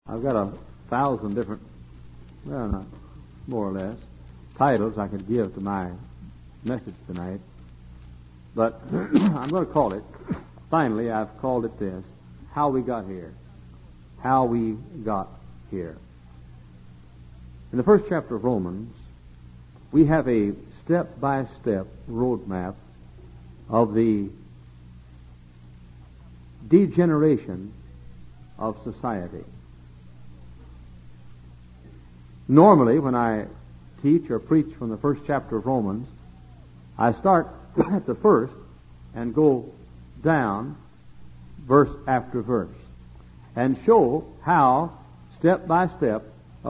I've got 1,000 different, well, not more or less, titles I could give to my message tonight. But I'm going to call it, finally, I've called it this, How We Got Here. How We Got Here. In the first chapter of Romans, we have a step-by-step roadmap of the degeneration of society. Normally, when I teach or preach from the first chapter of Romans, I start at the first and go down verse after verse and show how, step by step,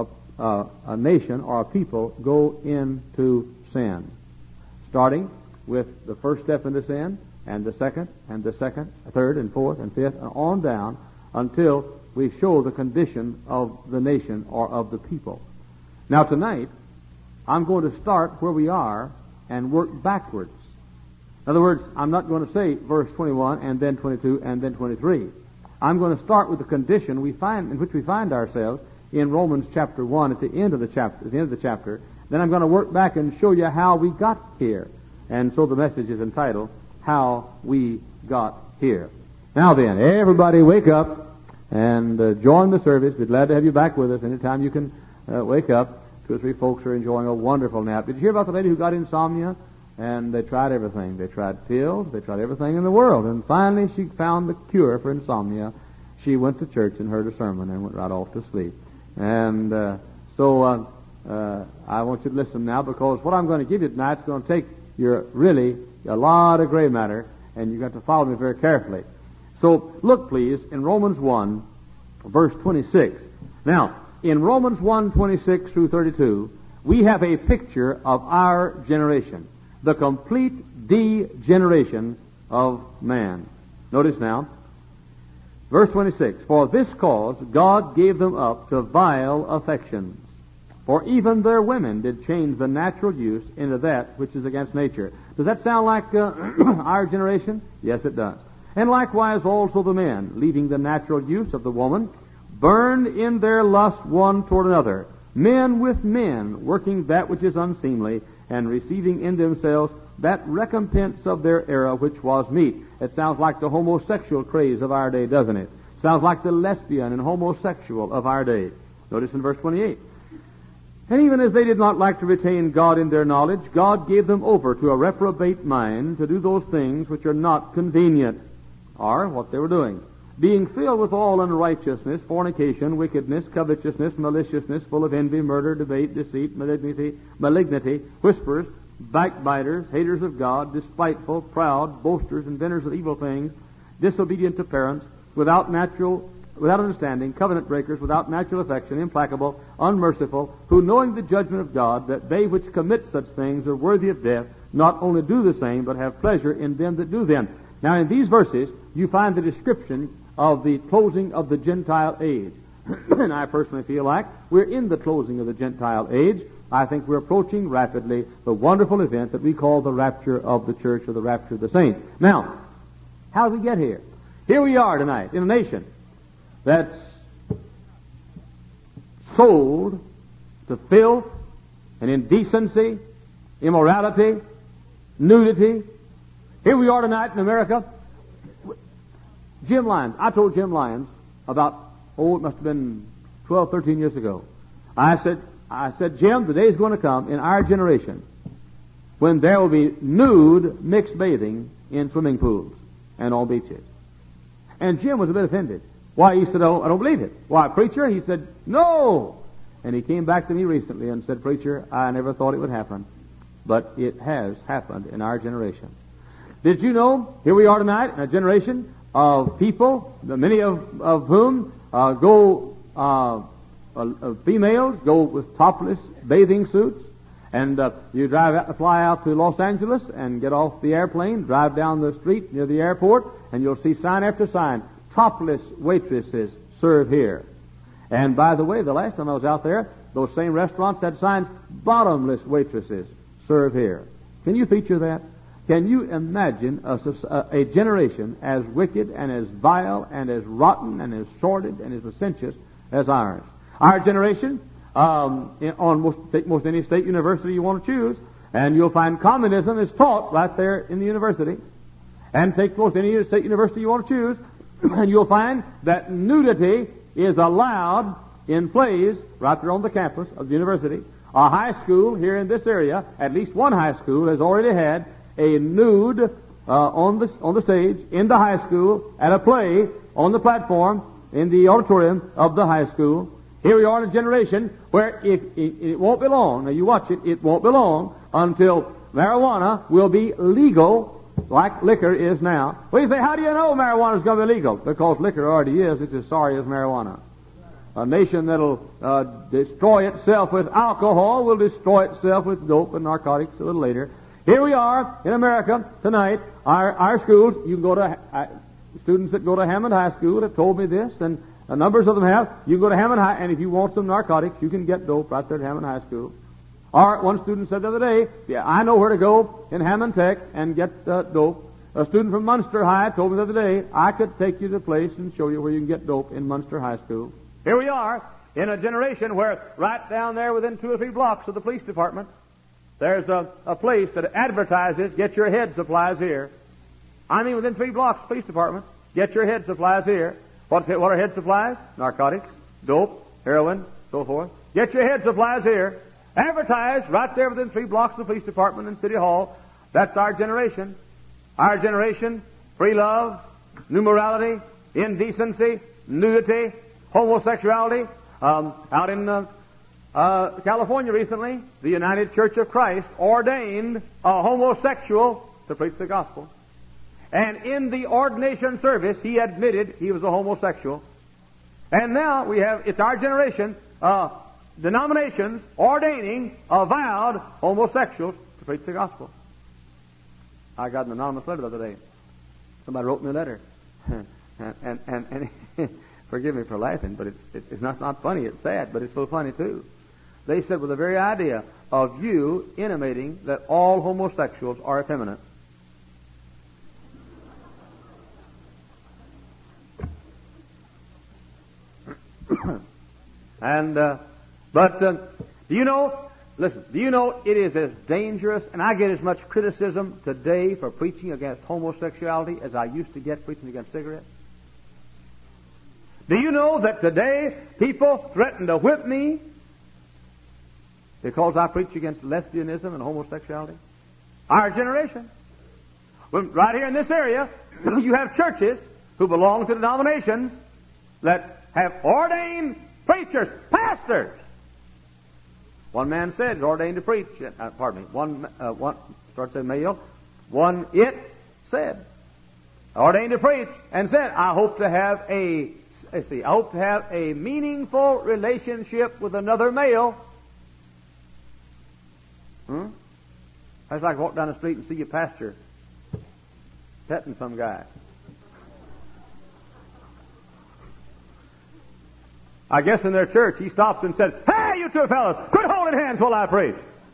a nation or a people go into sin. Starting with the first step into sin, and the second, third, and fourth, and fifth, and on down until we show the condition of the nation or of the people. Now tonight, I'm going to start where we are and work backwards. In other words, I'm not going to say verse 21 and then 22 and then 23. I'm going to start with the condition in which we find ourselves in Romans chapter 1 at the end of the chapter. Then I'm going to work back and show you how we got here. And so the message is entitled, How We Got Here. Now then, everybody wake up and join the service. We're glad to have you back with us anytime you can wake up. 2 or 3 folks are enjoying a wonderful nap. Did you hear about the lady who got insomnia? And they tried everything. They tried pills. They tried everything in the world. And finally she found the cure for insomnia. She went to church and heard a sermon and went right off to sleep. And so I want you to listen now, because what I'm going to give you tonight is going to take your really a lot of gray matter, and you've got to follow me very carefully. So look, please, in Romans 1, verse 26. Now, in Romans 1, 26 through 32, we have a picture of our generation, the complete degeneration of man. Notice now, verse 26, For this cause God gave them up to vile affections. For even their women did change the natural use into that which is against nature. Does that sound like our generation? Yes, it does. And likewise also the men, leaving the natural use of the woman, burned in their lust one toward another, men with men, working that which is unseemly, and receiving in themselves that recompense of their error which was meet. It sounds like the homosexual craze of our day, doesn't it? Sounds like the lesbian and homosexual of our day. Notice in verse 28. And even as they did not like to retain God in their knowledge, God gave them over to a reprobate mind to do those things which are not convenient, or what they were doing, being filled with all unrighteousness, fornication, wickedness, covetousness, maliciousness, full of envy, murder, debate, deceit, malignity, whisperers, backbiters, haters of God, despiteful, proud, boasters, inventors of evil things, disobedient to parents, without understanding, covenant breakers, without natural affection, implacable, unmerciful, who knowing the judgment of God, that they which commit such things are worthy of death, not only do the same, but have pleasure in them that do them. Now in these verses, you find the description of the closing of the Gentile age. And I personally feel like we're in the closing of the Gentile age. I think we're approaching rapidly the wonderful event that we call the rapture of the church, or the rapture of the saints. Now, how did we get here? Here we are tonight in a nation that's sold to filth and indecency, immorality, nudity. Here we are tonight in America. Jim Lyons, I told Jim Lyons about, it must have been 12, 13 years ago. I said, Jim, the day is going to come in our generation when there will be nude mixed bathing in swimming pools and on beaches. And Jim was a bit offended. Why? He said, I don't believe it. Why, preacher? He said, no. And he came back to me recently and said, preacher, I never thought it would happen, but it has happened in our generation. Did you know, here we are tonight in a generation of people, many of whom females go with topless bathing suits, and you fly out to Los Angeles and get off the airplane, drive down the street near the airport, and you'll see sign after sign, topless waitresses serve here. And by the way, the last time I was out there, those same restaurants had signs, bottomless waitresses serve here. Can you feature that? Can you imagine a generation as wicked and as vile and as rotten and as sordid and as licentious as ours. Our generation, take most any state university you want to choose, and you'll find communism is taught right there in the university. And take most any state university you want to choose, and you'll find that nudity is allowed in plays right there on the campus of the university. A high school here in this area, at least one high school, has already had a nude on the stage in the high school at a play on the platform in the auditorium of the high school. Here we are in a generation where it won't be long. Now you watch it. It won't be long until marijuana will be legal like liquor is now. Well, you say, how do you know marijuana is going to be legal? Because liquor already is. It's as sorry as marijuana. A nation that'll destroy itself with alcohol will destroy itself with dope and narcotics a little later. Here we are in America tonight. Our schools, you can go to, students that go to Hammond High School have told me this, and numbers of them have. You can go to Hammond High, and if you want some narcotics, you can get dope right there at Hammond High School. Or one student said the other day, yeah, I know where to go in Hammond Tech and get dope. A student from Munster High told me the other day, I could take you to the place and show you where you can get dope in Munster High School. Here we are in a generation where right down there within 2 or 3 blocks of the police department, there's a place that advertises, get your head supplies here. I mean within 3 blocks of the police department, get your head supplies here. What are head supplies? Narcotics, dope, heroin, so forth. Get your head supplies here. Advertised right there within 3 blocks of the police department and City Hall. That's our generation. Our generation, free love, new morality, indecency, nudity, homosexuality. Out in California recently, the United Church of Christ ordained a homosexual to preach the gospel. And in the ordination service, he admitted he was a homosexual. And now it's our generation, denominations ordaining avowed homosexuals to preach the gospel. I got an anonymous letter the other day. Somebody wrote me a letter. and forgive me for laughing, but it's not funny, it's sad, but it's so funny too. They said, with the very idea of you intimating that all homosexuals are effeminate. But do you know, listen, do you know it is as dangerous, and I get as much criticism today for preaching against homosexuality as I used to get preaching against cigarettes? Do you know that today people threaten to whip me because I preach against lesbianism and homosexuality? Our generation. Well, right here in this area, you have churches who belong to denominations that have ordained preachers, pastors. One man said he's ordained to preach. One it said ordained to preach and said, I hope to have a meaningful relationship with another male. That's like walk down the street and see your pastor petting some guy. I guess in their church he stops and says, hey, you two fellas, quit holding hands while I preach.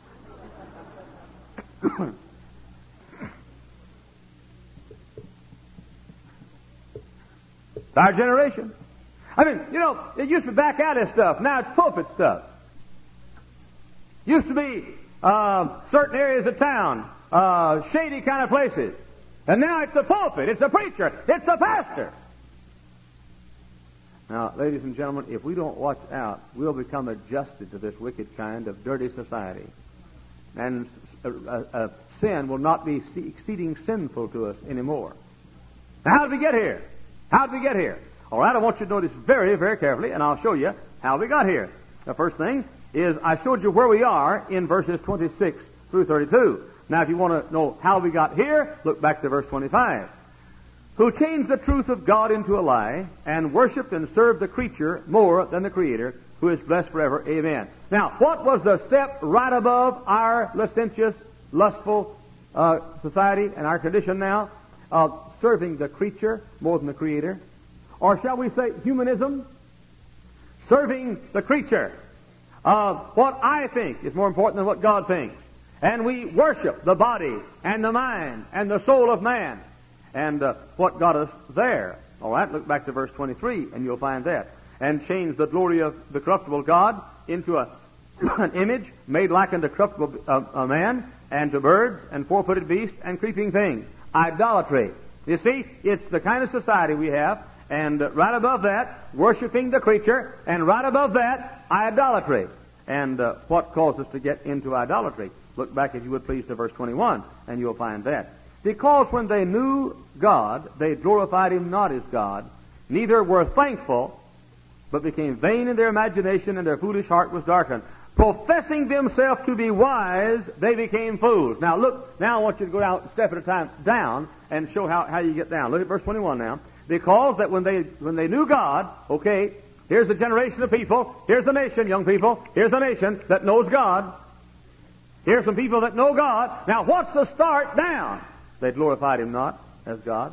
It's our generation. I mean, you know, it used to be back alley stuff. Now it's pulpit stuff. Used to be certain areas of town, shady kind of places. And now it's a pulpit, it's a preacher, it's a pastor. Now, ladies and gentlemen, if we don't watch out, we'll become adjusted to this wicked kind of dirty society. And sin will not be exceeding sinful to us anymore. Now, how did we get here? How did we get here? All right, I want you to notice very, very carefully, and I'll show you how we got here. The first thing is I showed you where we are in verses 26 through 32. Now, if you want to know how we got here, look back to verse 25. Who changed the truth of God into a lie, and worshipped and served the creature more than the Creator, who is blessed forever. Amen. Now, what was the step right above our licentious, lustful society and our condition now of serving the creature more than the Creator? Or shall we say humanism? Serving the creature. What I think is more important than what God thinks. And we worship the body and the mind and the soul of man. And what got us there? All right, look back to verse 23, and you'll find that. and changed the glory of the corruptible God into an image made like unto corruptible a man, and to birds, and four-footed beasts, and creeping things. Idolatry. You see, it's the kind of society we have, and right above that, worshiping the creature, and right above that, idolatry. And what caused us to get into idolatry? Look back, if you would please, to verse 21, and you'll find that. Because when they knew God, they glorified him not as God, neither were thankful, but became vain in their imagination, and their foolish heart was darkened. Professing themselves to be wise, they became fools. Now look, now I want you to go down, a step at a time, down, and show how you get down. Look at verse 21 now. Because that when they knew God, okay, here's a generation of people, here's a nation, young people, here's a nation that knows God. Here's some people that know God. Now what's the start down? They glorified him not as God.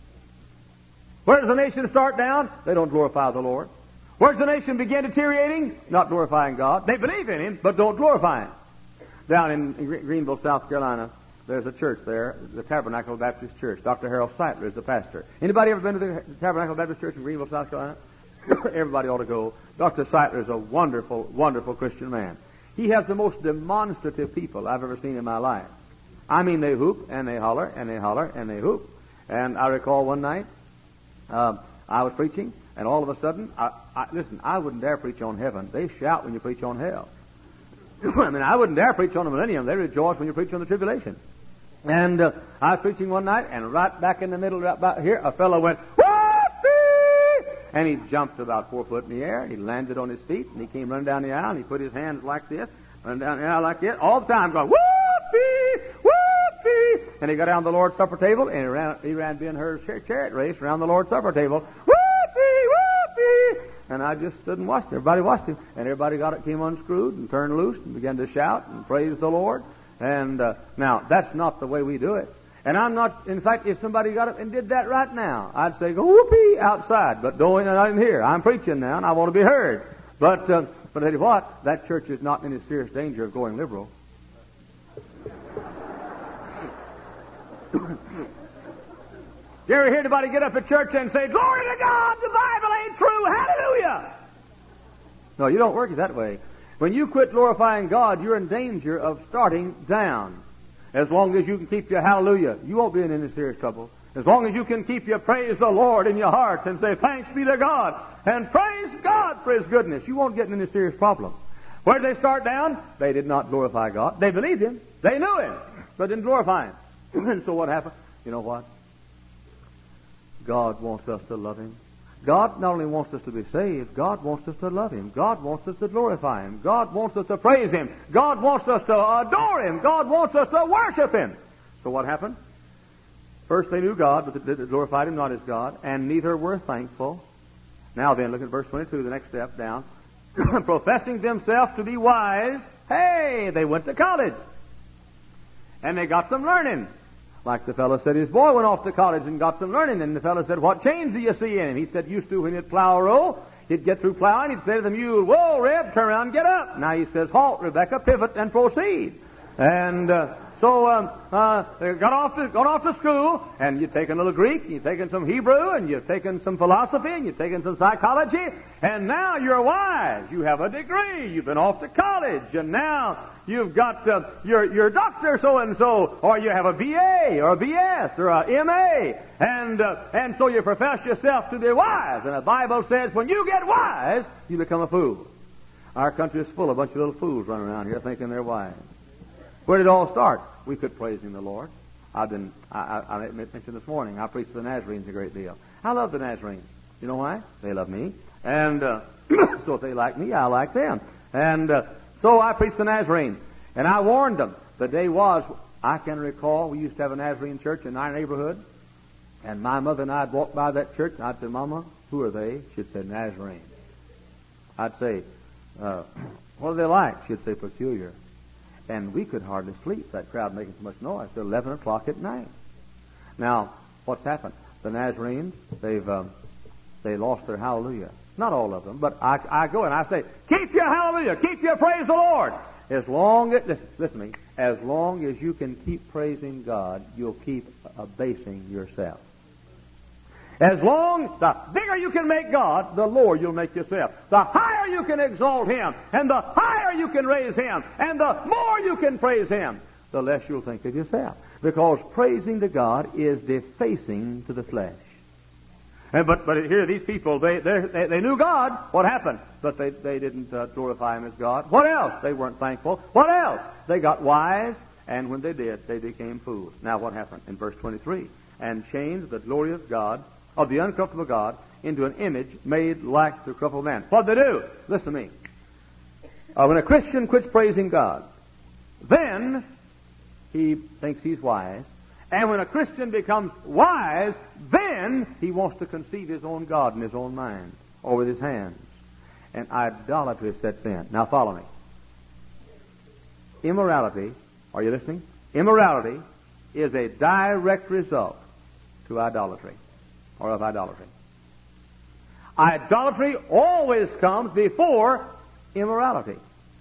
Where does the nation start down? They don't glorify the Lord. Where does the nation begin deteriorating? Not glorifying God. They believe in him, but don't glorify him. Down in Greenville, South Carolina, there's a church there, the Tabernacle Baptist Church. Dr. Harold Seitler is the pastor. Anybody ever been to the Tabernacle Baptist Church in Greenville, South Carolina? Everybody ought to go. Dr. Seitler is a wonderful, wonderful Christian man. He has the most demonstrative people I've ever seen in my life. I mean, they hoop, and they holler, and they holler, and they hoop. And I recall one night, I was preaching, and all of a sudden, listen, I wouldn't dare preach on heaven. They shout when you preach on hell. I mean, I wouldn't dare preach on the millennium. They rejoice when you preach on the tribulation. And I was preaching one night, and right back in the middle, right about here, a fellow went, whoopee! And he jumped about 4 foot in the air, and he landed on his feet, and he came running down the aisle, and he put his hands like this, running down the aisle like this, all the time going, whoopee! Whoopee! And he got down the Lord's Supper table, and he ran Ben-Hur's chariot race around the Lord's Supper table. Whoopee! Whoopee! And I just stood and watched. Everybody watched him, and everybody came unscrewed and turned loose and began to shout and praise the Lord. And now, that's not the way we do it. And I'm not, in fact, if somebody got up and did that right now, I'd say, go whoopee outside, but not in here. I'm preaching now, and I want to be heard. But I tell you what, that church is not in any serious danger of going liberal. You ever hear anybody get up at church and say, glory to God, the Bible ain't true, hallelujah? No, you don't work it that way. When you quit glorifying God, you're in danger of starting down. As long as you can keep your hallelujah, you won't be in any serious trouble. As long as you can keep your praise the Lord in your heart and say, thanks be to God, and praise God for his goodness, you won't get in any serious problem. Where did they start down? They did not glorify God. They believed him. They knew him, but didn't glorify him. And so what happened? You know what? God wants us to love him. God not only wants us to be saved, God wants us to love him. God wants us to glorify him. God wants us to praise him. God wants us to adore him. God wants us to worship him. So what happened? First they knew God, but they glorified him not as God, and neither were thankful. Now then, look at verse 22, the next step down. Professing themselves to be wise, hey, they went to college. And they got some learning. Like the fellow said, his boy went off to college and got some learning. And the fellow said, what change do you see in him? He said, used to when he'd plow a row, he'd get through plowing, he'd say to the mule, whoa, Reb, turn around and get up. Now he says, halt, Rebecca, pivot and proceed. And so they got off to school, and you've taken a little Greek, and you've taken some Hebrew, and you've taken some philosophy, and you've taken some psychology, and now you're wise. You have a degree. You've been off to college, and now you've got your doctor so-and-so, or you have a BA, or a BS, or a MA, and so you profess yourself to be wise. And the Bible says when you get wise, you become a fool. Our country is full of a bunch of little fools running around here thinking they're wise. Where did it all start? We quit praising the Lord. I mentioned this morning, I preach the Nazarenes a great deal. I love the Nazarenes. You know why? They love me. And so if they like me, I like them. And so I preached the Nazarenes. And I warned them. The day was, I can recall, we used to have a Nazarene church in our neighborhood. And my mother and I would walk by that church, and I'd say, Mama, who are they? She'd say, Nazarenes. I'd say, what are they like? She'd say, peculiar. And we could hardly sleep, that crowd making so much noise, till 11 o'clock at night. Now, what's happened? The Nazarenes, they lost their hallelujah. Not all of them, but I go and I say, keep your hallelujah, keep your praise the Lord. As long as, listen to me, as long as you can keep praising God, you'll keep abasing yourself. The bigger you can make God, the lower you'll make yourself. The higher you can exalt Him, and the higher you can raise Him, and the more you can praise Him, the less you'll think of yourself. Because praising to God is defacing to the flesh. But here, these people, they knew God. What happened? But they didn't glorify Him as God. What else? They weren't thankful. What else? They got wise, and when they did, they became fools. Now what happened? In verse 23, and changed the glory of God, of the uncorruptible God, into an image made like the corruptible man. What'd they do? Listen to me. When a Christian quits praising God, then he thinks he's wise. And when a Christian becomes wise, then he wants to conceive his own God in his own mind, or with his hands. And idolatry sets in. Now follow me. Immorality, are you listening? Immorality is a direct result to idolatry, or of idolatry. Idolatry always comes before immorality.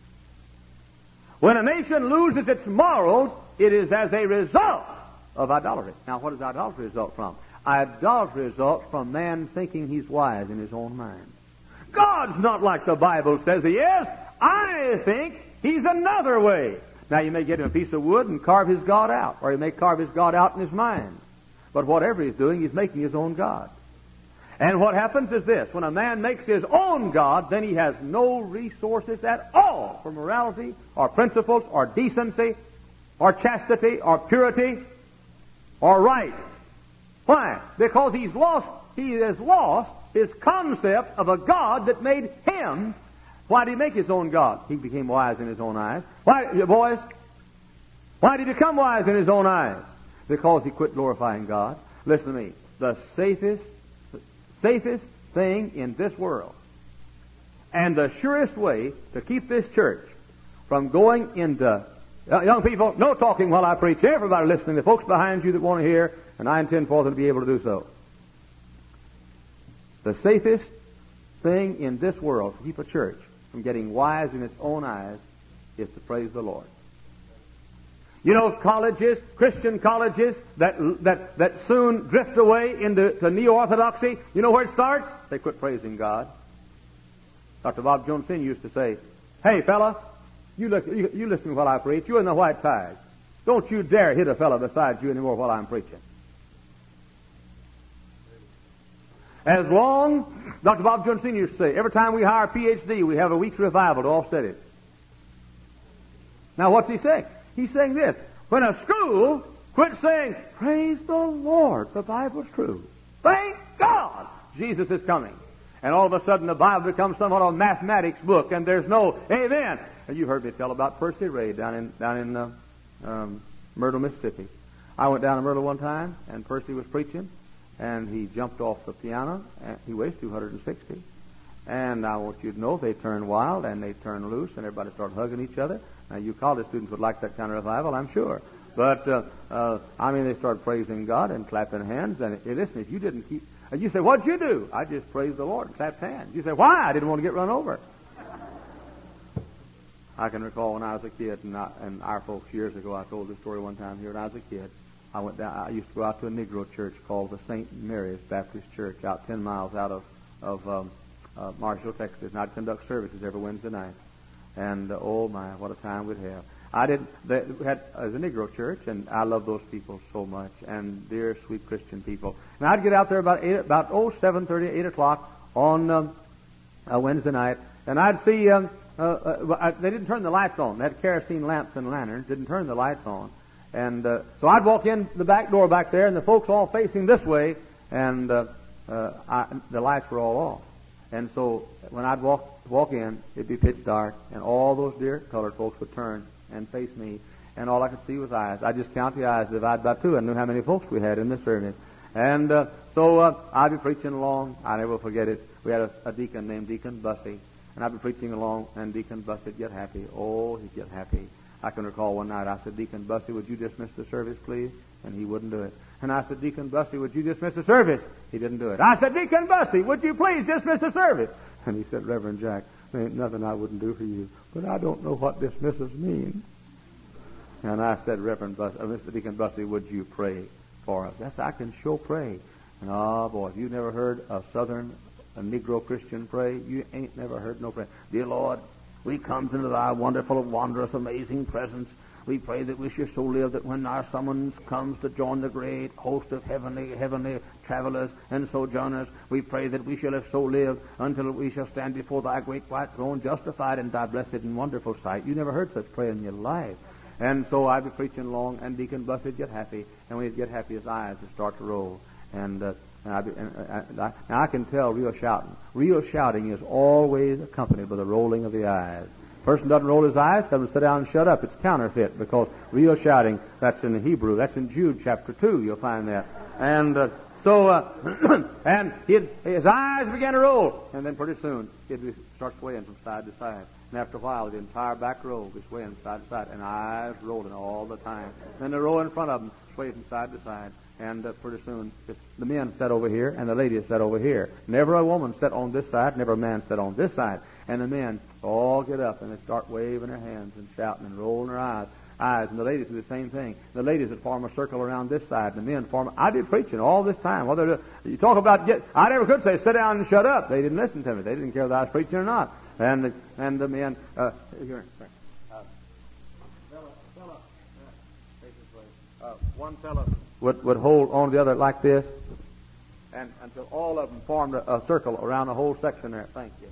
When a nation loses its morals, it is as a result of idolatry. Now, what does idolatry result from? Idolatry results from man thinking he's wise in his own mind. God's not like the Bible says He is. I think He's another way. Now, you may get him a piece of wood and carve his God out, or he may carve his God out in his mind. But whatever he's doing, he's making his own God. And what happens is this: when a man makes his own God, then he has no resources at all for morality, or principles, or decency, or chastity, or purity, or right. Why? Because he has lost his concept of a God that made him. Why did he make his own God? He became wise in his own eyes. Why, boys? Why did he become wise in his own eyes? Because he quit glorifying God. Listen to me. The safest thing in this world, and the surest way to keep this church from going into... young people, no talking while I preach. Everybody listening, the folks behind you that want to hear, and I intend for them to be able to do so. The safest thing in this world to keep a church from getting wise in its own eyes is to praise the Lord. You know, colleges, Christian colleges that soon drift away into neo-orthodoxy, you know where it starts? They quit praising God. Dr. Bob Jones Sr. used to say, "Hey, fella, you listen while I preach. You're in the white ties. Don't you dare hit a fella beside you anymore while I'm preaching." As long, Dr. Bob Jones Sr. used to say, every time we hire a PhD, we have a week's revival to offset it. Now, what's he saying? He's saying this: when a school quits saying, "Praise the Lord, the Bible's true. Thank God Jesus is coming," and all of a sudden the Bible becomes somewhat of a mathematics book, and there's no amen. And you heard me tell about Percy Ray down in Myrtle, Mississippi. I went down to Myrtle one time, and Percy was preaching, and he jumped off the piano. And he weighs 260. And I want you to know, they turned wild and they turned loose, and everybody started hugging each other. Now, you college students would like that kind of revival, I'm sure. But, they started praising God and clapping hands. And listen, if you didn't keep... And you say, "What'd you do?" "I just praised the Lord and clapped hands." You say, "Why?" "I didn't want to get run over." I can recall when I was a kid, and our folks years ago, I told this story one time here. When I was a kid, I went down. I used to go out to a Negro church called the St. Mary's Baptist Church, out 10 miles out of Marshall, Texas. And I'd conduct services every Wednesday night. And oh my, what a time we'd have! We had as a Negro church, and I love those people so much, and dear sweet Christian people. And I'd get out there about 7:30, 8 o'clock on a Wednesday night, and I'd see they didn't turn the lights on. They had kerosene lamps and lanterns. Didn't turn the lights on, and so I'd walk in the back door back there, and the folks all facing this way, and the lights were all off. And so when I'd walk in, it'd be pitch dark, and all those dear colored folks would turn and face me, and all I could see was eyes. I just count the eyes, divide by two, and knew how many folks we had in the service. And so I'd be preaching along. I never forget it. We had a deacon named Deacon Bussey, and I'd be preaching along, and Deacon Bussey'd get happy. Oh, he'd get happy. I can recall one night I said, "Deacon Bussey, would you dismiss the service, please?" And he wouldn't do it. And I said, "Deacon Bussey, would you dismiss the service?" He didn't do it. I said, "Deacon Bussey, would you please dismiss the service?" And he said, "Reverend Jack, there ain't nothing I wouldn't do for you, but I don't know what dismisses means." And I said, "Mr. Deacon Bussey, would you pray for us?" Yes, I can sure pray. And oh boy, if you've never heard a Negro Christian pray, you ain't never heard no prayer. Dear Lord, we comes into thy wonderful, wondrous, amazing presence. We pray that we shall so live that when our summons comes to join the great host of heavenly travelers and sojourners, we pray that we shall have so lived until we shall stand before thy great white throne, justified in thy blessed and wonderful sight. You never heard such prayer in your life. And so I be preaching along, and Deacon Blessed get happy, and when he get happy, his eyes will start to roll. Now I can tell real shouting. Real shouting is always accompanied by the rolling of the eyes. Person doesn't roll his eyes, tell him to sit down and shut up. It's counterfeit, because real shouting, that's in the Hebrew. That's in Jude chapter 2, you'll find that. And and his eyes began to roll, and then pretty soon he'd start swaying from side to side. And after a while, the entire back row would be swaying from side to side, and eyes rolling all the time. Then the row in front of them swayed from side to side. And pretty soon, the men sat over here, and the ladies sat over here. Never a woman sat on this side, never a man sat on this side. And the men all get up, and they start waving their hands and shouting and rolling their eyes. And the ladies do the same thing. The ladies would form a circle around this side, and the men form. I did preaching all this time. Whether you talk about I never could say sit down and shut up. They didn't listen to me. They didn't care whether I was preaching or not. And the men one fellow would hold on to the other like this, and until all of them formed a circle around the whole section there. Thank you.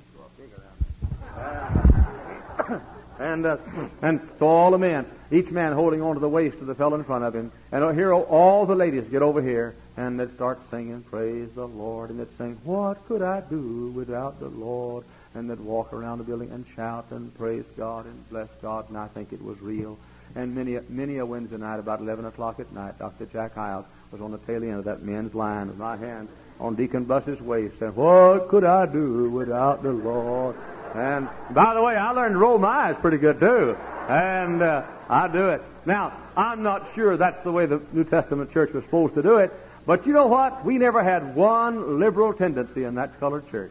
And so all the men, each man holding on to the waist of the fellow in front of him, and here all the ladies get over here, and they'd start singing, praise the Lord, and they'd sing, what could I do without the Lord? And they'd walk around the building and shout and praise God and bless God, and I think it was real. And many a Wednesday night, about 11 o'clock at night, Dr. Jack Hiles was on the tail end of that men's line with my hand on Deacon Buss's waist, saying, what could I do without the Lord? And by the way, I learned to roll my eyes pretty good too. And I do it. Now, I'm not sure that's the way the New Testament church was supposed to do it, but you know what? We never had one liberal tendency in that colored church.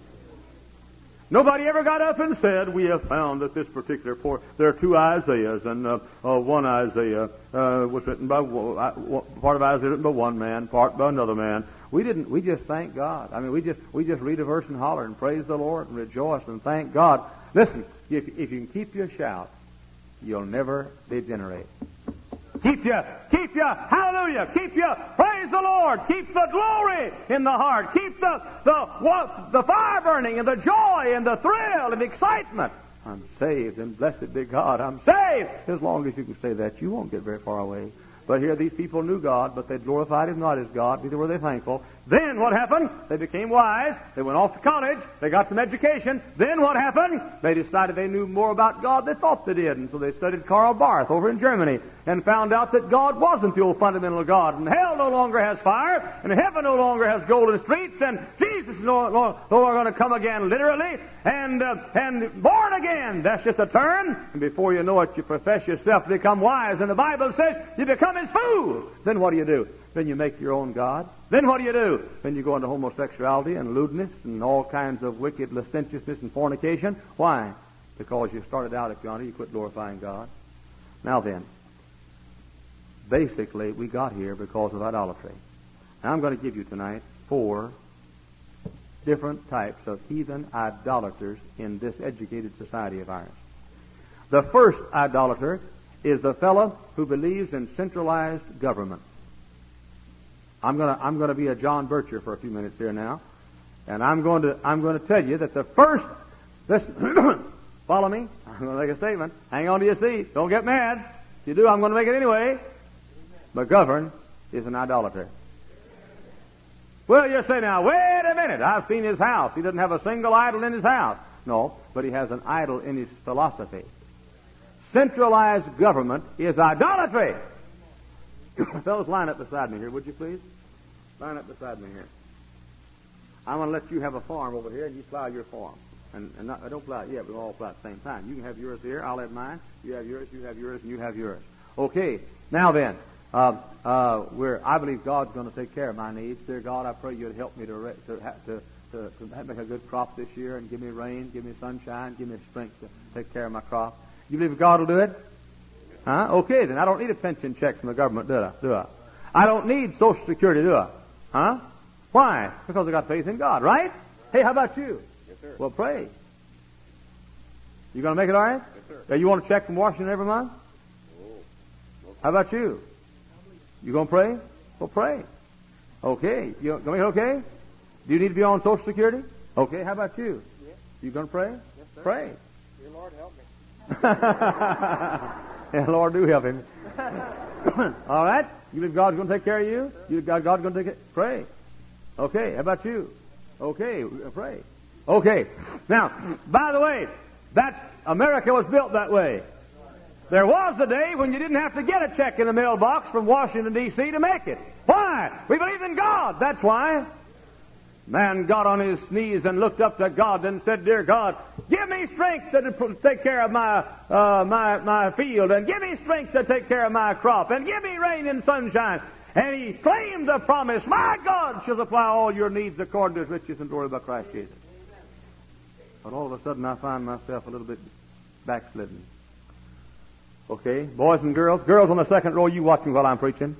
Nobody ever got up and said, we have found that this particular there are two Isaiahs, and one Isaiah was written by part of Isaiah written by one man, part by another man. We didn't. We just thank God. I mean, we just read a verse and holler and praise the Lord and rejoice and thank God. Listen, if you can keep your shout, you'll never degenerate. Keep your hallelujah, keep your praise the Lord, keep the glory in the heart, keep the fire burning and the joy and the thrill and the excitement. I'm saved and blessed be God. I'm saved. As long as you can say that, you won't get very far away. But here these people knew God, but they glorified Him not as God, neither were they thankful. Then what happened? They became wise. They went off to college. They got some education. Then what happened? They decided they knew more about God than they thought they did. And so they studied Karl Barth over in Germany and found out that God wasn't the old fundamental God. And hell no longer has fire. And heaven no longer has golden streets. And Jesus is no longer going to come again literally. And born again. That's just a turn. And before you know it, you profess yourself to become wise. And the Bible says you become as fools. Then what do? Then you make your own God. Then what do? Then you go into homosexuality and lewdness and all kinds of wicked licentiousness and fornication. Why? Because you started out, if you're honest, you quit glorifying God. Now then, basically, we got here because of idolatry. Now I'm going to give you tonight 4 different types of heathen idolaters in this educated society of ours. The first idolater is the fellow who believes in centralized government. I'm going to be a John Bircher for a few minutes here now, and I'm going to tell you that the first. Listen, follow me. I'm going to make a statement. Hang on to your seat. Don't get mad. If you do, I'm going to make it anyway. McGovern is an idolater. Well, you say now, wait a minute. I've seen his house. He doesn't have a single idol in his house. No, but he has an idol in his philosophy. Centralized government is idolatry. Fellows, line up beside me here, would you please? Line up beside me here. I'm going to let you have a farm over here, and you plow your farm. And don't plow it yet, we all plow at the same time. You can have yours here, I'll have mine. You have yours, you have yours, and you have yours. Okay, now then, I believe God's going to take care of my needs. Dear God, I pray you'd help me to make a good crop this year and give me rain, give me sunshine, give me strength to take care of my crop. You believe God will do it? Huh? Okay, then I don't need a pension check from the government, do I? I don't need Social Security, do I? Huh? Why? Because I got faith in God, right? Hey, how about you? Yes, sir. Well, pray. You going to make it all right? Yes, sir. You want to check from Washington every month? Oh. No. How about you? You going to pray? Well, pray. Okay. You going to make it okay? Do you need to be on Social Security? Okay. How about you? Yes. You going to pray? Yes, sir. Pray. Dear Lord, help me. Yeah, Lord, do help him. All right? You believe God's going to take care of you? You got God's going to take it? Pray. Okay. How about you? Okay. Pray. Okay. Now, by the way, America was built that way. There was a day when you didn't have to get a check in the mailbox from Washington, D.C. to make it. Why? We believe in God. That's why. Man got on his knees and looked up to God and said, Dear God, give me strength to take care of my field, and give me strength to take care of my crop, and give me rain and sunshine. And he claimed the promise, my God shall supply all your needs according to his riches and glory by Christ Jesus. But all of a sudden I find myself a little bit backslidden. Okay, boys and girls on the second row, you watch me while I'm preaching.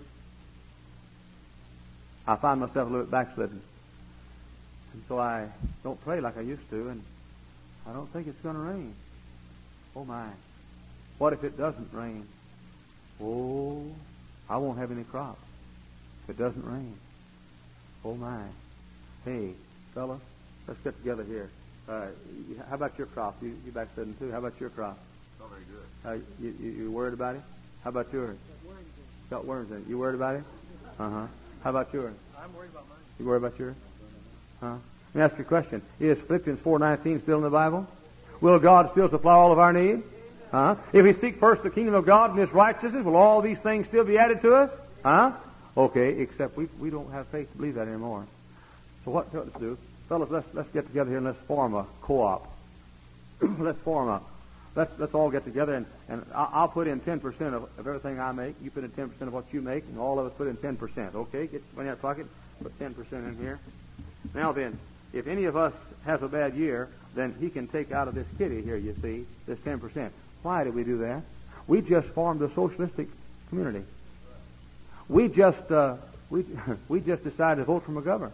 I find myself a little bit backslidden. And so I don't pray like I used to, and I don't think it's going to rain. Oh my. What if it doesn't rain? Oh, I won't have any crops if it doesn't rain. Oh my. Hey, fella, let's get together here. How about your crop? You backslidden too. How about your crop? Not very good. You worried about it? How about yours? Got worms in it. You worried about it? Uh-huh. How about yours? I'm worried about mine. You worried about yours? Huh? Let me ask you a question. Is Philippians 4:19 still in the Bible? Will God still supply all of our needs? Huh? If we seek first the kingdom of God and His righteousness, will all these things still be added to us? Huh? Okay, except we don't have faith to believe that anymore. So what let's do? Fellas, let's get together here and let's form a co-op. Let's all get together and I'll put in 10% of everything I make. You put in 10% of what you make, and all of us put in 10%. Okay? Get money out of pocket, put 10% in here. Now then, if any of us has a bad year, then he can take out of this kitty here, you see, this 10%. Why did we do that? We just formed a socialistic community. We just decided to vote for McGovern.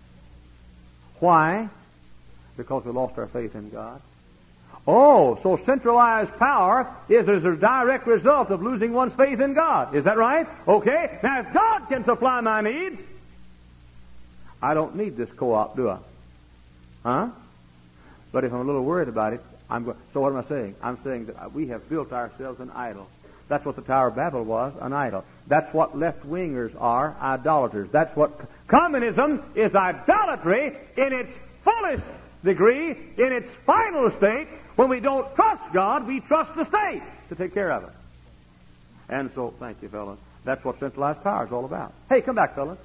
Why? Because we lost our faith in God. Oh, so centralized power is as a direct result of losing one's faith in God. Is that right? Okay. Now, if God can supply my needs, I don't need this co-op, do I? Huh? But if I'm a little worried about it, so what am I saying? I'm saying that we have built ourselves an idol. That's what the Tower of Babel was, an idol. That's what left-wingers are, idolaters. That's what communism is, idolatry in its fullest degree, in its final state. When we don't trust God, we trust the state to take care of it. And so, thank you, fellas. That's what centralized power is all about. Hey, come back, fellas.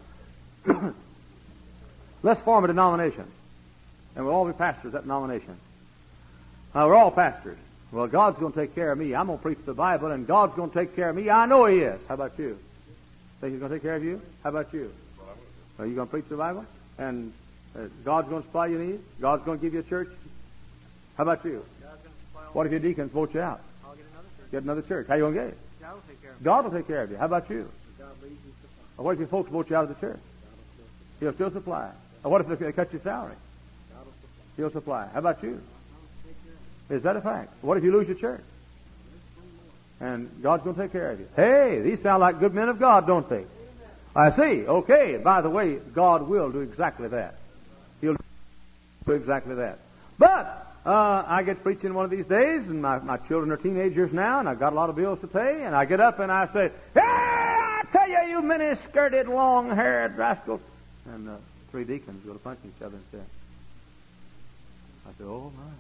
Let's form a denomination. And we'll all be pastors at that denomination. We're all pastors. Well, God's going to take care of me. I'm going to preach the Bible, and God's going to take care of me. I know He is. How about you? Think He's going to take care of you? How about you? Are you going to preach the Bible? And God's going to supply your needs? God's going to give you a church? How about you? What if your deacons vote you out? I'll get another church. Get another church. How are you going to get it? God will take care of me. God will take care of you. How about you? God leads me to supply. Or what if your folks vote you out of the church? He'll still supply. Or what if they cut your salary? God will supply. He'll supply. How about you? Is that a fact? What if you lose your church? And God's going to take care of you. Hey, these sound like good men of God, don't they? I see. Okay. By the way, God will do exactly that. He'll do exactly that. But I get preaching one of these days, and my children are teenagers now, and I've got a lot of bills to pay, and I get up and I say, hey, I tell you, you mini-skirted, long-haired rascals. And three deacons go to punch each other instead. I said, oh, my.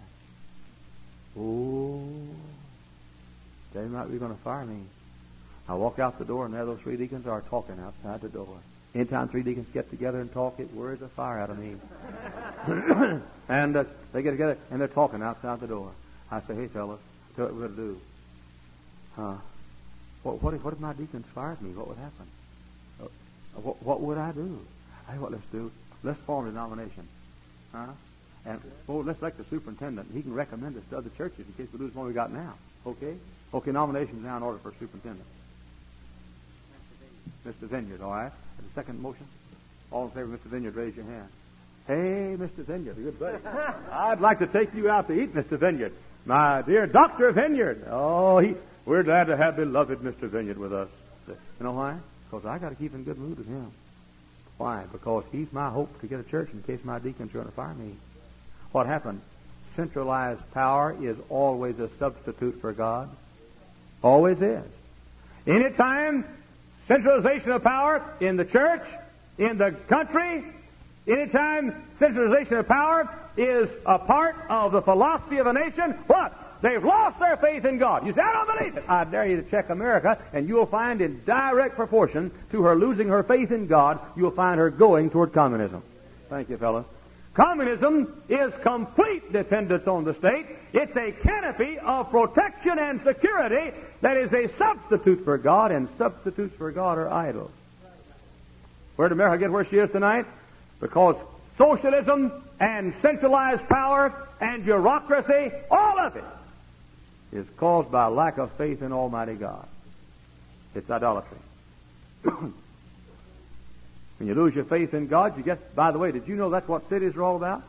Oh, they might be going to fire me. I walk out the door, and there those three deacons are talking outside the door. Anytime three deacons get together and talk, it worries the fire out of me. And they get together, and they're talking outside the door. I say, hey, fellas, tell what we're going to do. What if my deacons fired me? What would happen? What would I do? Hey, what let's do? Let's form a denomination. And let's elect the superintendent. He can recommend us to other churches in case we lose the one we got now. Okay? Okay, nominations now in order for superintendent. Mr. Vineyard, all right? The second motion? All in favor of Mr. Vineyard, raise your hand. Hey, Mr. Vineyard, good buddy. I'd like to take you out to eat, Mr. Vineyard. My dear Dr. Vineyard. Oh, we're glad to have beloved Mr. Vineyard with us. You know why? Because I got to keep in good mood with him. Why? Because he's my hope to get a church in case my deacons are going to fire me. What happened? Centralized power is always a substitute for God. Always is. Anytime centralization of power in the church, in the country, anytime centralization of power is a part of the philosophy of a nation, what? They've lost their faith in God. You say, I don't believe it. I dare you to check America, and you'll find in direct proportion to her losing her faith in God, you'll find her going toward communism. Thank you, fellas. Communism is complete dependence on the state. It's a canopy of protection and security that is a substitute for God, and substitutes for God are idols. Where did America get where she is tonight? Because socialism and centralized power and bureaucracy, all of it, is caused by a lack of faith in Almighty God. It's idolatry. When you lose your faith in God, you get... By the way, did you know that's what cities are all about?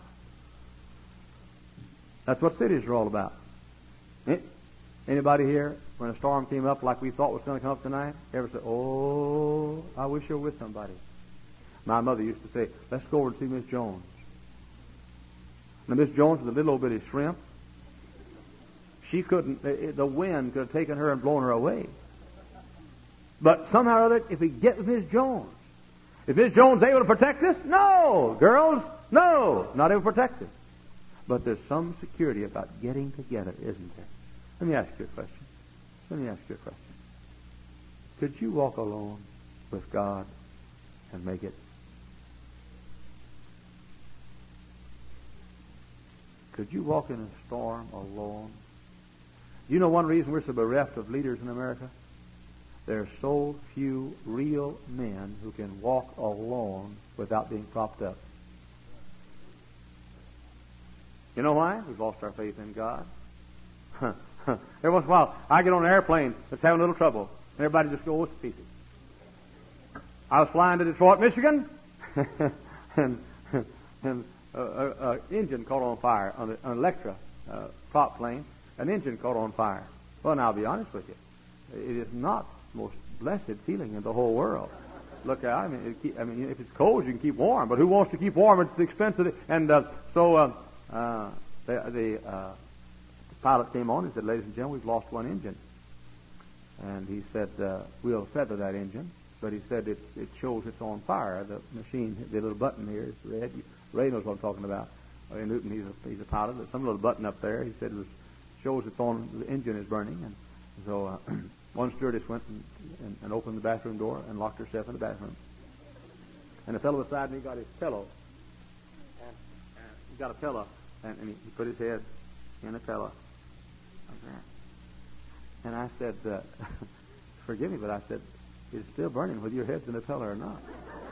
That's what cities are all about. Anybody here, when a storm came up like we thought was going to come up tonight, ever said, oh, I wish you were with somebody? My mother used to say, let's go over and see Miss Jones. Now, Miss Jones was a little old bitty shrimp. She couldn't... The wind could have taken her and blown her away. But somehow or other, if we get with Miss Jones... Is Miss Jones able to protect us? No, girls, no, not able to protect us. But there's some security about getting together, isn't there? Let me ask you a question. Could you walk alone with God and make it? Could you walk in a storm alone? Do you know one reason we're so bereft of leaders in America? There are so few real men who can walk alone without being propped up. You know why? We've lost our faith in God. Every once in a while, I get on an airplane that's having a little trouble, and everybody just goes to pieces. I was flying to Detroit, Michigan, and an engine caught on fire on an Electra prop plane. An engine caught on fire. Well, now I'll be honest with you. It is not the most blessed feeling in the whole world. Look, I mean, if it's cold, you can keep warm. But who wants to keep warm at the expense of it? And so the pilot came on and said, "Ladies and gentlemen, we've lost one engine." And he said, "We'll feather that engine." But he said, it shows it's on fire. The machine, the little button here is red. Ray knows what I'm talking about. Ray Newton, he's a pilot. There's some little button up there. He said shows it's on. The engine is burning. And so one stewardess went and opened the bathroom door and locked herself in the bathroom. And the fellow beside me got his pillow. And he got a pillow, and he put his head in the pillow like that. And I said, "Forgive me," but I said, "It's still burning whether your head's in the pillow or not."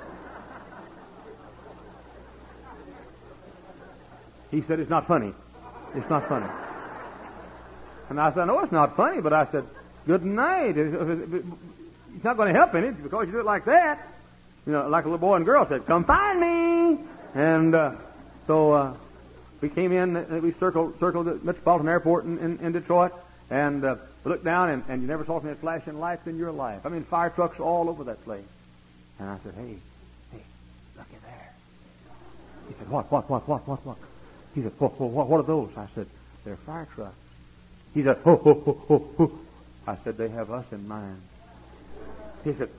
He said, "It's not funny. It's not funny." And I said, "No, it's not funny," but I said, "Good night. It's not going to help any because you do it like that." You know, like a little boy and girl said, "Come find me." And so we came in, we circled the Metropolitan Airport in Detroit, and we looked down, and you never saw so many flashing lights in your life. I mean, fire trucks all over that place. And I said, hey, look at there. He said, what? He said, what are those? I said, they're fire trucks. He said, ho. I said, they have us in mind. He said,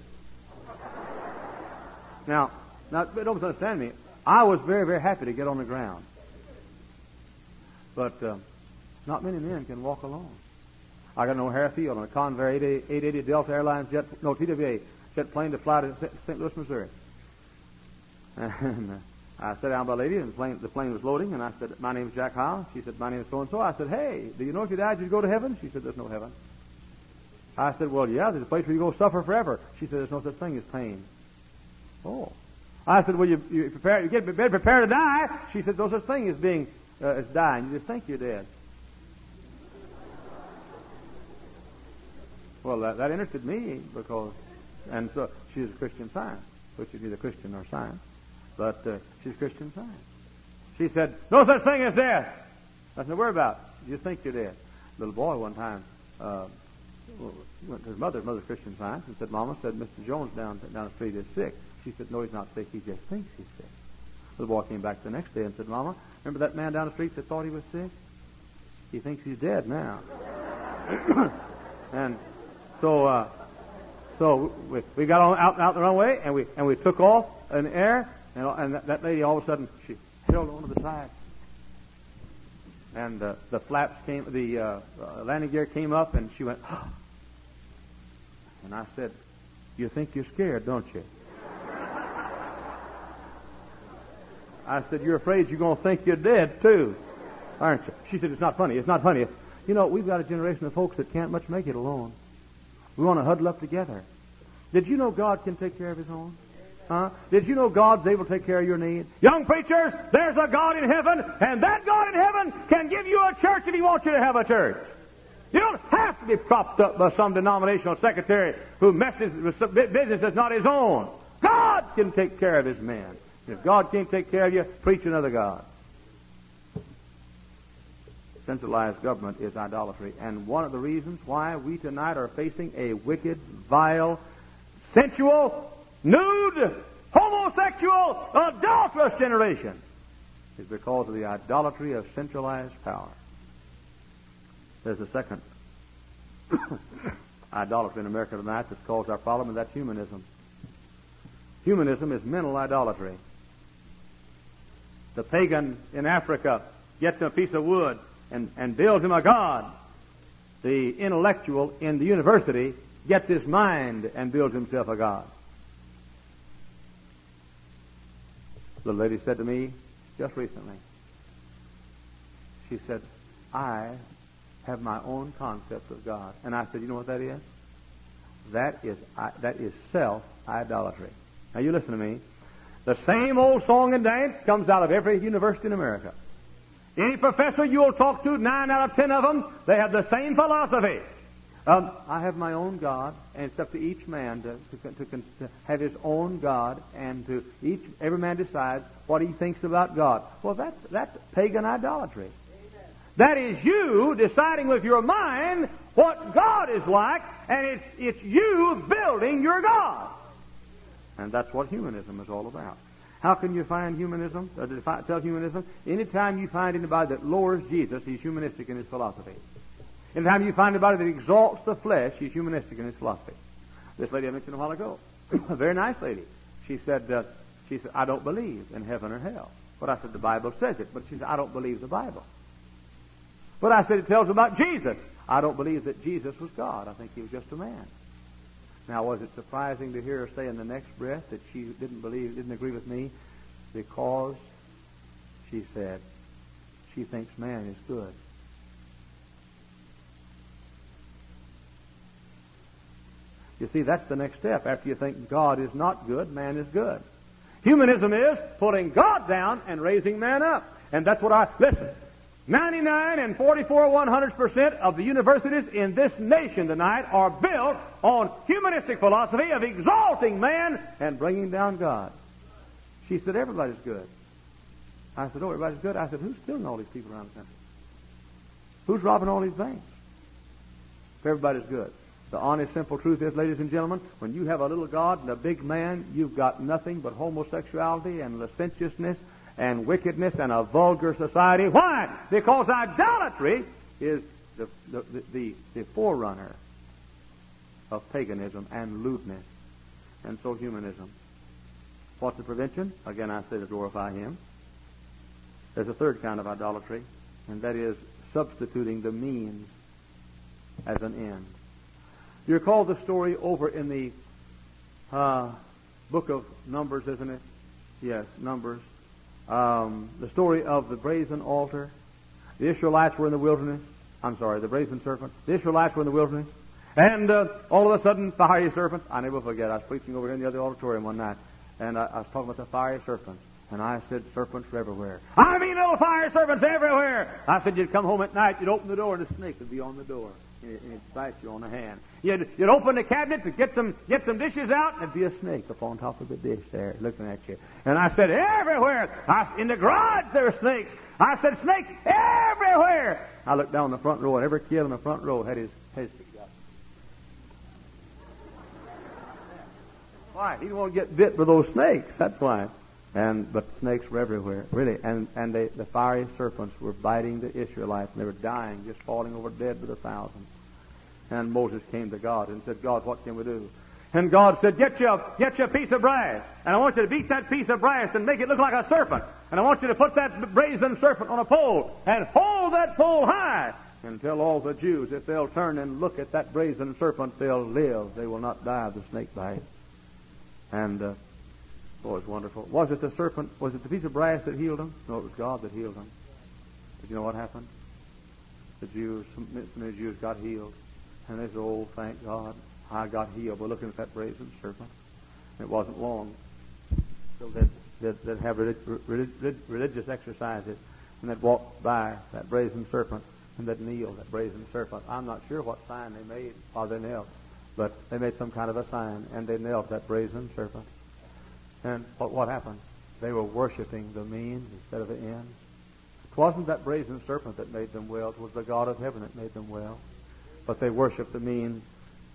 now, don't misunderstand me. I was very, very happy to get on the ground. But not many men can walk alone. I got an O'Hare Field on a Convair 880 Delta Airlines TWA jet plane to fly to St. Louis, Missouri. And I sat down by a lady, and the plane was loading, and I said, "My name is Jack Howell." She said, "My name is so-and-so." I said, "Hey, do you know if you died, you'd go to heaven?" She said, "There's no heaven." I said, "Well, yeah, there's a place where you go suffer forever." She said, "There's no such thing as pain." Oh. I said, "Well, you get prepared to die." She said, "No such thing as being as dying. You just think you're dead." Well, that interested me because, and so she's a Christian Science, which is either Christian or Science. But she's Christian Science. She said, no such thing as death. I said, whereabouts? You just think you're dead. Little boy one time went to his mother's Christian Science and said, Mama said Mr. Jones down the street is sick. She said, no, he's not sick. He just thinks he's sick. The boy came back the next day and said, Mama, remember that man down the street that thought he was sick? He thinks he's dead now. And so we got on out the runway and we took off in the air, and that lady all of a sudden she held on to the side, and the flaps came, the landing gear came up, and she went, and I said, you think you're scared, don't you? I said, you're afraid you're going to think you're dead too, aren't you? She said, it's not funny. It's not funny. You know, we've got a generation of folks that can't much make it alone. We want to huddle up together. Did you know God can take care of His own? Huh? Did you know God's able to take care of your needs? Young preachers, there's a God in heaven, and that God in heaven can give you a church if He wants you to have a church. You don't have to be propped up by some denominational secretary who messes with some business that's not his own. God can take care of His men. If God can't take care of you, preach another God. Centralized government is idolatry. And one of the reasons why we tonight are facing a wicked, vile, sensual, nude, homosexual, adulterous generation is because of the idolatry of centralized power. There's a second idolatry in America tonight that's caused our problem, and that's humanism. Humanism is mental idolatry. The pagan in Africa gets a piece of wood and builds him a god. The intellectual in the university gets his mind and builds himself a god. The lady said to me just recently, she said, I have my own concept of God. And I said, you know what that is? That is self-idolatry. Now you listen to me. The same old song and dance comes out of every university in America. Any professor you'll talk to, 9 out of 10 of them, they have the same philosophy. I have my own God, and it's up to each man to have his own God, and every man decides what he thinks about God. Well, that's pagan idolatry. Amen. That is you deciding with your mind what God is like, and it's you building your God. And that's what humanism is all about. How can you find humanism, tell humanism? Anytime you find anybody that lowers Jesus, he's humanistic in his philosophy. Anytime you find anybody that exalts the flesh, he's humanistic in his philosophy. This lady I mentioned a while ago, a very nice lady, she said, I don't believe in heaven or hell. But I said, the Bible says it. But she said, I don't believe the Bible. But I said, it tells about Jesus. I don't believe that Jesus was God. I think he was just a man. Now, was it surprising to hear her say in the next breath that she didn't agree with me? Because, she said, she thinks man is good. You see, that's the next step. After you think God is not good, man is good. Humanism is putting God down and raising man up. And that's what listen, 99 and 100% of the universities in this nation tonight are built on humanistic philosophy of exalting man and bringing down God. She said, everybody's good. I said, oh, everybody's good. I said, who's killing all these people around the country? Who's robbing all these banks? If everybody's good. The honest, simple truth is, ladies and gentlemen, when you have a little God and a big man, you've got nothing but homosexuality and licentiousness and wickedness and a vulgar society. Why? Because idolatry is the forerunner of paganism and lewdness. And so humanism. What's the prevention? Again, I say to glorify Him. There's a third kind of idolatry, and that is substituting the means as an end. You recall the story over in the book of Numbers, isn't it? Yes, Numbers. The story of the brazen altar. The Israelites were in the wilderness. The brazen serpent. The Israelites were in the wilderness. And all of a sudden, fiery serpent. I never forget, I was preaching over here in the other auditorium one night, and I was talking about the fiery serpent. And I said, serpents were everywhere. I mean, little fire serpents everywhere. I said, you'd come home at night, you'd open the door, and a snake would be on the door. And it'd bite you on the hand. You'd open the cabinet to get some dishes out, and there'd be a snake up on top of the dish there looking at you. And I said, everywhere. In the garage, there are snakes. I said, snakes everywhere. I looked down the front row, and every kid in the front row had his feet up. Why? He didn't want to get bit by those snakes. That's why. But snakes were everywhere, really. And the fiery serpents were biting the Israelites, and they were dying, just falling over dead by the thousands. And Moses came to God and said, God, what can we do? And God said, get you a piece of brass, and I want you to beat that piece of brass and make it look like a serpent. And I want you to put that brazen serpent on a pole and hold that pole high and tell all the Jews, if they'll turn and look at that brazen serpent, they'll live. They will not die of the snake bite. And it was wonderful. Was it the serpent? Was it the piece of brass that healed them? No, it was God that healed them. Did you know what happened? The Jews, some of the Jews got healed. And they said, oh, thank God, I got healed by looking at that brazen serpent. It wasn't long. So they'd have religious exercises, and they'd walk by that brazen serpent, and they'd kneel that brazen serpent. I'm not sure what sign they made while they knelt, but they made some kind of a sign, and they knelt that brazen serpent. And what happened? They were worshiping the means instead of the end. It wasn't that brazen serpent that made them well. It was the God of heaven that made them well. But they worshiped the means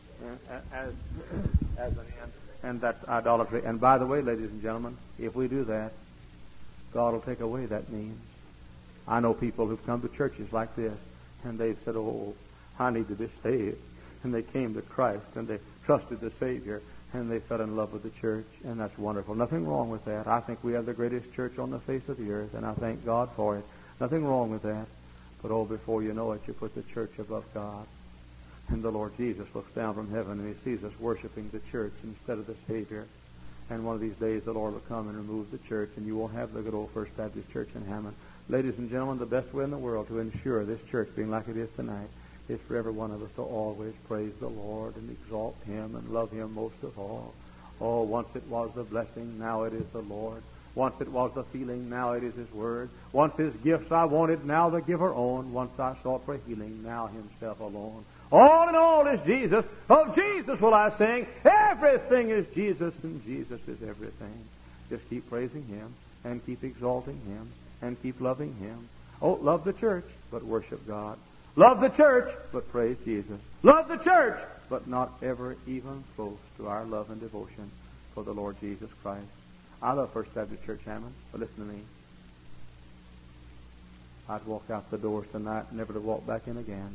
as an end, and that's idolatry. And by the way, ladies and gentlemen, if we do that, God will take away that means. I know people who've come to churches like this, and they've said, oh, I need to be saved. And they came to Christ, and they trusted the Savior, and they fell in love with the church, and that's wonderful. Nothing wrong with that. I think we have the greatest church on the face of the earth, and I thank God for it. Nothing wrong with that. But oh, before you know it, you put the church above God. And the Lord Jesus looks down from heaven, and He sees us worshiping the church instead of the Savior. And one of these days, the Lord will come and remove the church, and you won't have the good old First Baptist Church in Hammond. Ladies and gentlemen, the best way in the world to ensure this church being like it is tonight is for every one of us to always praise the Lord and exalt Him and love Him most of all. Oh, once it was the blessing, now it is the Lord. Once it was the feeling, now it is His Word. Once His gifts I wanted, now the giver own. Once I sought for healing, now Himself alone. All in all is Jesus. Of Jesus will I sing. Everything is Jesus, and Jesus is everything. Just keep praising Him, and keep exalting Him, and keep loving Him. Oh, love the church, but worship God. Love the church, but praise Jesus. Love the church, but not ever even close to our love and devotion for the Lord Jesus Christ. I love First Baptist Church Hammond, but listen to me. I'd walk out the doors tonight, never to walk back in again,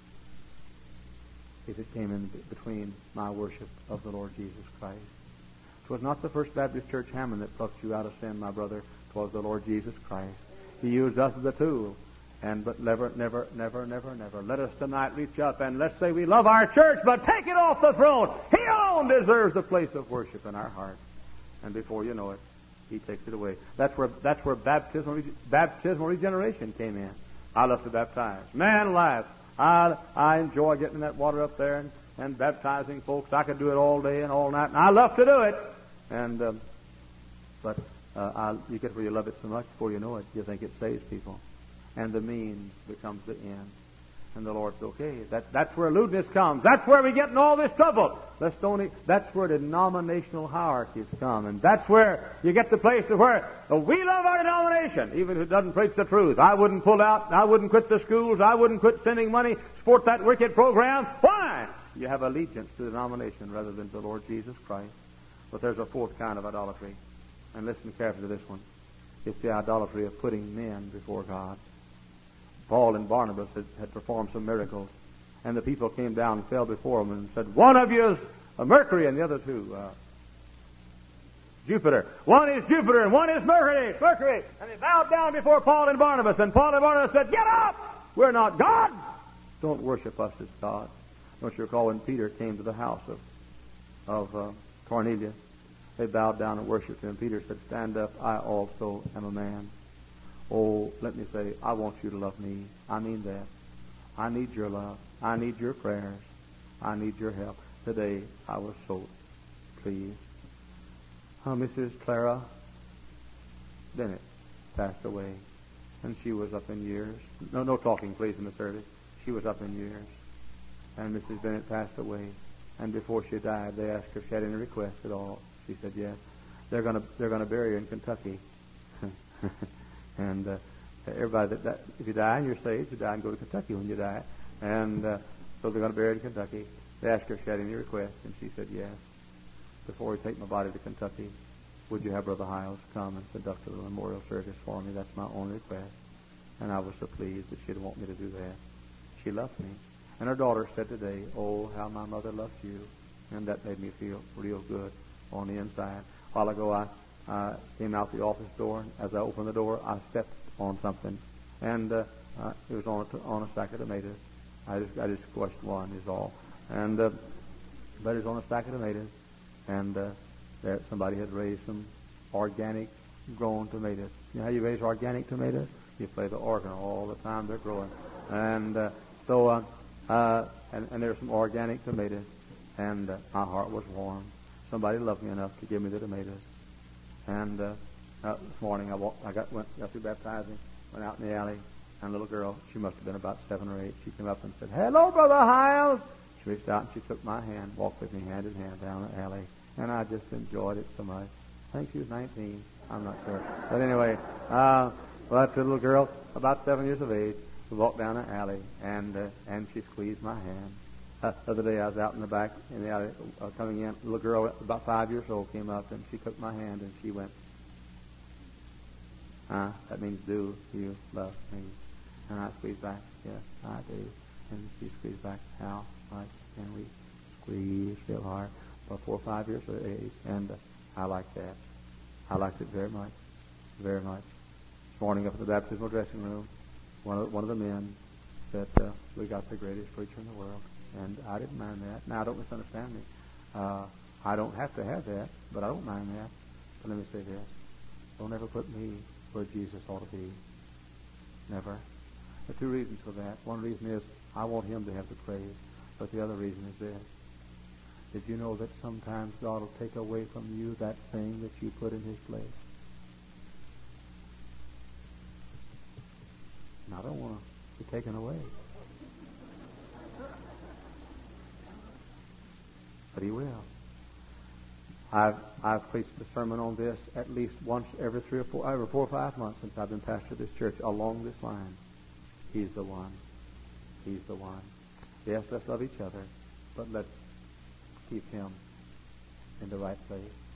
if it came in between my worship of the Lord Jesus Christ. It was not the First Baptist Church Hammond that plucked you out of sin, my brother. It was the Lord Jesus Christ. He used us as a tool. But never let us tonight reach up and let's say we love our church, but take it off the throne. He alone deserves the place of worship in our heart. And before you know it, He takes it away. That's where baptismal regeneration came in. I love to baptize. Man alive, I enjoy getting that water up there and baptizing folks. I could do it all day and all night, and I love to do it. And but you get where you love it so much, before you know it, you think it saves people. And the means becomes the end. And the Lord's okay. That's where lewdness comes. That's where we get in all this trouble. That's where denominational hierarchies come. And that's where you get the place of where we love our denomination, even if it doesn't preach the truth. I wouldn't pull out. I wouldn't quit the schools. I wouldn't quit sending money, support that wicked program. Why? You have allegiance to the denomination rather than to the Lord Jesus Christ. But there's a fourth kind of idolatry. And listen carefully to this one. It's the idolatry of putting men before God. Paul and Barnabas had performed some miracles, and the people came down and fell before them and said, one of you is Mercury and the other two Jupiter. One is Jupiter and one is Mercury. And they bowed down before Paul and Barnabas, and Paul and Barnabas said, get up! We're not gods! Don't worship us as gods. Don't you recall when Peter came to the house of Cornelius? They bowed down and worshipped him. Peter said, stand up, I also am a man. Oh, let me say, I want you to love me. I mean that. I need your love. I need your prayers. I need your help. Today, I was so pleased. Mrs. Clara Bennett passed away, and she was up in years. No talking, please, in the service. She was up in years, and Mrs. Bennett passed away. And before she died, they asked her if she had any requests at all. She said yes. They're gonna bury her in Kentucky, and everybody that if you die and you're saved, you die and go to Kentucky when you die, and so they're gonna bury her in Kentucky. They asked her if she had any requests, and she said yes. Before we take my body to Kentucky, would you have Brother Hiles come and conduct a memorial service for me? That's my only request. And I was so pleased that she'd want me to do that. She loved me. And her daughter said today, oh, how my mother loves you. And that made me feel real good on the inside. A while ago, I came out the office door, and as I opened the door, I stepped on something. And it was on a sack of tomatoes. I just squashed one is all. And but it was on a sack of tomatoes. And there somebody had raised some organic grown tomatoes. You know how you raise organic tomatoes? You play the organ all the time they're growing. And and there's some organic tomatoes. And my heart was warm. Somebody loved me enough to give me the tomatoes. And this morning I got through baptizing, went out in the alley, and a little girl, she must have been about 7 or 8, she came up and said, hello, Brother Hiles. She reached out and she took my hand, walked with me hand in hand down the alley, and I just enjoyed it so much. I think she was 19. I'm not sure. But anyway, that little girl, about 7 years of age, walked down the alley, and she squeezed my hand. The other day I was out in the back in the alley coming in. A little girl about 5 years old came up, and she took my hand, and she went, that means do you love me? And I squeezed back, yes, I do. And she squeezed back, how much can we squeeze real hard? For 4 or 5 years of age, and I liked that. I liked it very much, very much. This morning up in the baptismal dressing room, one of the men said, we got the greatest preacher in the world. And I didn't mind that. Now, don't misunderstand me. I don't have to have that, but I don't mind that. But let me say this. Don't ever put me where Jesus ought to be. Never. There are 2 reasons for that. One reason is I want him to have the praise. But the other reason is this. Did you know that sometimes God will take away from you that thing that you put in his place? And I don't want to be taken away. But he will. I've preached a sermon on this at least once every 4 or 5 months since I've been pastor of this church along this line. He's the one. He's the one. Yes, let's love each other, but let's keep him in the right place.